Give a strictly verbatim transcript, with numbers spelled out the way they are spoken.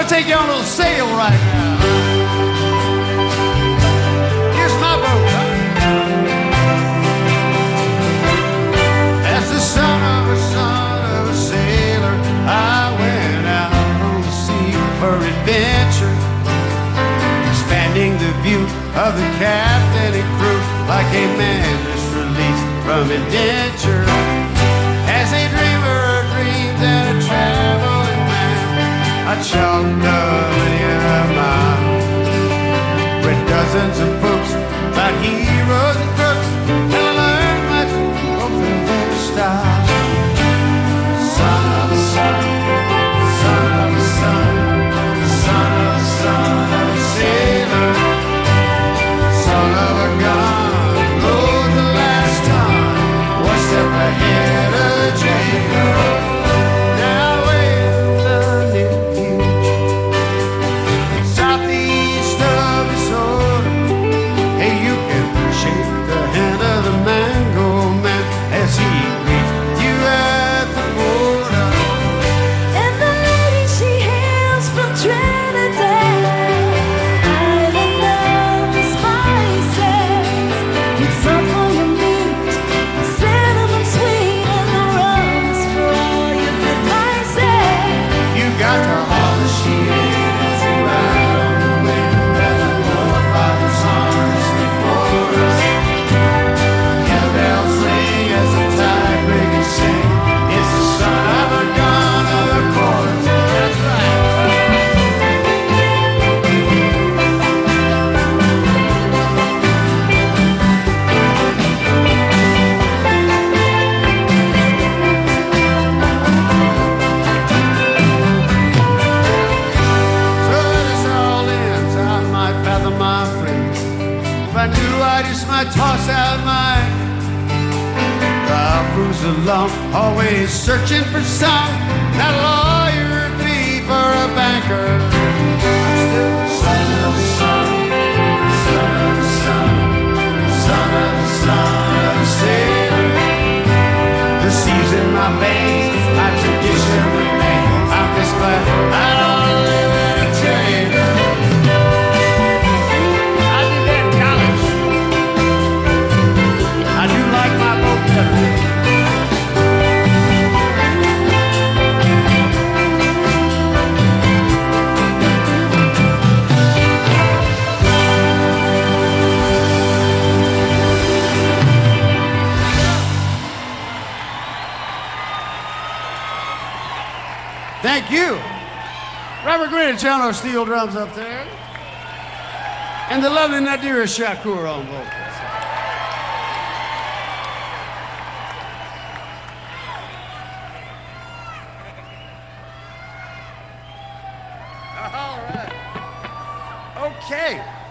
gonna take you on a little sail right now. Here's my boat. As the son of a son of a sailor, I went out on the sea for adventure, expanding the view of the captain and crew like a man just released from indenture. As a dreamer dreams and a traveling man, I chalked up many a mile with dozens of books about heroes and crooks, and I learned much from their style. Son of a son, son of a son, son of a son of a sailor, son of a gun, rode the last time, one step ahead of jailer. Now in the near future, southeast of Minnesota, hey, you can shake the hand of the Mango Man as he greets you at the border. And the lady, she hails from Trinidad, island of the spices, with some for your meat, cinnamon sweet, and the rums for all your good vices. You got to haul the sheet to ride on the wind as the forefathers arms before us. And the bells ring as the tide breakers sing. It's the son of a gun of a chorus. That's right. So this all ends, I might fathom my place. If I knew, I just might toss out mine. I'll cruise along, always searching for some, not a lawyer, a thief, or a banker. Still the son of a son, son of a son, son of a son of a sailor. The seas in my veins, my tradition remains. I'm just glad I don't live in a trailer. I did that in college. I do like my boat better. Thank you. Robert Greenwich on our steel drums up there. And the lovely Nadira Shakur on vocals. All right. Okay.